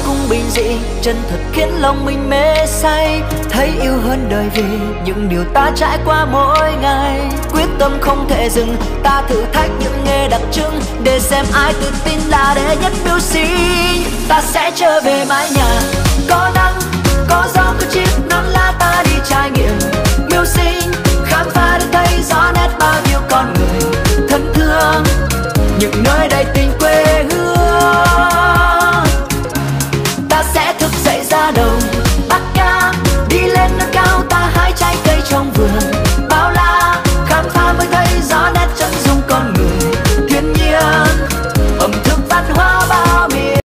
cũng bình dị, chân thật khiến lòng mình mê say. Thấy yêu hơn đời vì những điều ta trải qua mỗi ngày. Quyết tâm không thể dừng, ta thử thách những nghề đặc trưng, để xem ai tự tin là đệ nhất mưu sinh. Ta sẽ trở về mái nhà, có nắng, có gió, có chiếc nón lá ta đi trải nghiệm. Mưu sinh